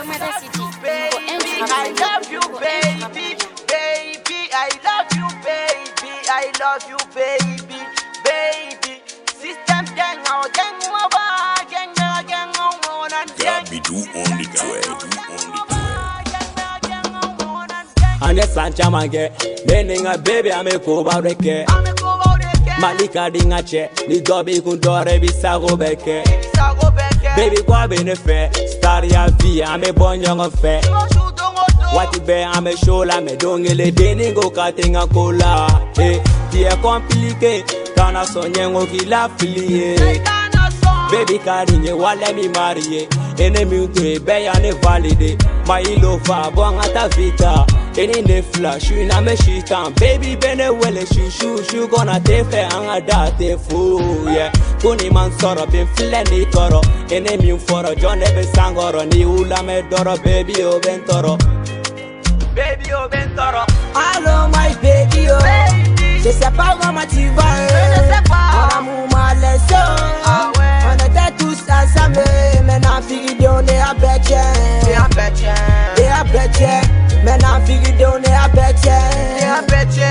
I love you, baby, baby. I love you, baby. I love you, baby, baby. System gang, our gang, Gabi do on the track. And the Sancha Mange, learning a baby, I'm a go about the care. Malika Dingache, the Dobby Kundore Bisago Beke. Baby, what been a fair? Staria via, I'm a born young affair. What the bear, I'm a show, I'm a dong, a lady go cutting a cola. Eh, dear complicated, Tana Sonia Wokila Filie. Baby, carrying you, what let me marry. Enemy to a bay and a validate. My ilova, Bongata Vita. Any ne flash, you na me shitan. Baby, bene wele shu gonna take fair and a date fool, yeah. Kuni man soro, been feeling the toro. Enemy for a John Ebe Sangoro, ni ula me doro, baby, o bentoro. Baby, o bentoro. Hello, my baby, oh. Je sais pas comment tu vas, on a mon malaison. On était tous ensemble, maintenant fille on est à Bétien. Et à Bétien, maintenant fille on est à Bétien. Et à Bétien.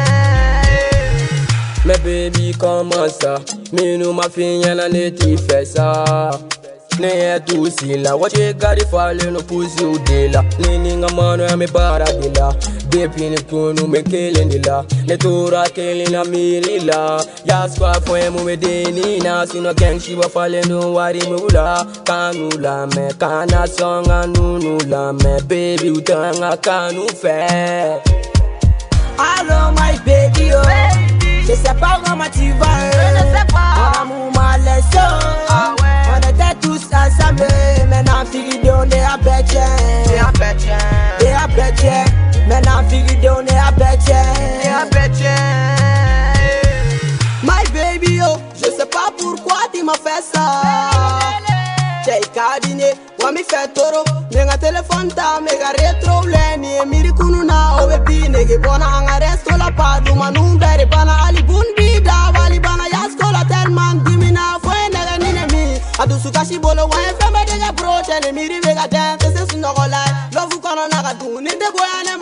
Mais baby, comment ça? Mais nous ma fille y'en a qui fait ça. Ne tout si la what you got if I no pussy ou de la leaning a man me para de la baby ne tunu me killing de la ne tura killing a mirila ya squad for him me de ni na sino gang she wa falling no worry me ula kanula me kana song anu la me baby u tanga kanu fe. Hello my baby, oh. Je sais pas comment tu vas, on a mon malaison. On était tous ensemble, maintenant fille on est à Bétien. Et à Bétien, maintenant fille on est à Bétien. Et à Bétien. My baby, oh, je sais pas pourquoi tu m'as fait ça. J'ai cabinet, moi me fait toro. Nenga téléphone ta, mega rétro leni. Miri kununa, oh baby, nege bona anga resto la padu. Manum dari bana ali bundi da wali bana yaskola telman dimina foi nega ninemi. Adu sukashi bolo wa femme de bro tele miri vega dance c'est son rola. Love kono naga du ni de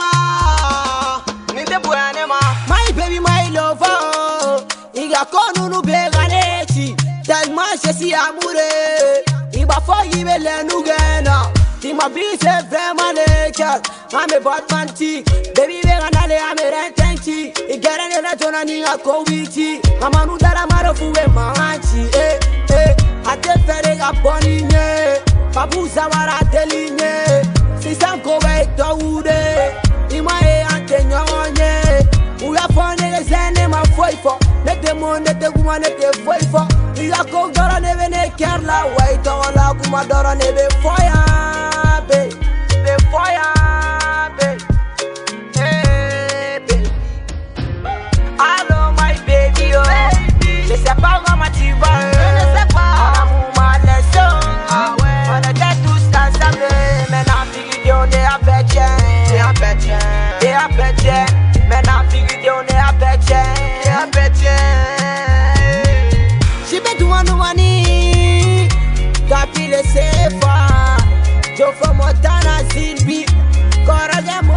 boyane ma. My baby, my lover. Iga kono nu beganeti. Tellement je suis amoureux. Iba foyi bele nugena. Ti ma bi c'est vraiment le cœur. I'm a bad man tea. Baby vega nale I'm a rentanti. Igere ne la jona ni akowiti. Amanu dara maro fuwe manchi. Ate fere ga boninye. Babu zawara telinye. Si sanko be toude. Ima ante nyonye. Uya fone le zene ma foi fo. Nete mo nete kuma nete foi fo. Iya ko dora ne vene kerla. Wai to la kuma dora ne be foya be. Be foya be. Hey be. Hello my baby, oh. Je sais pas comment tu vas. On a mon malaison. On était tous ensemble. Maintenant fille on est à Bétien. Et à Bétien. Maintenant fille on est à Bétien. Et à Bétien. She be doing no money. Got feel the safe. Joe from Montana, Zilbi. Kora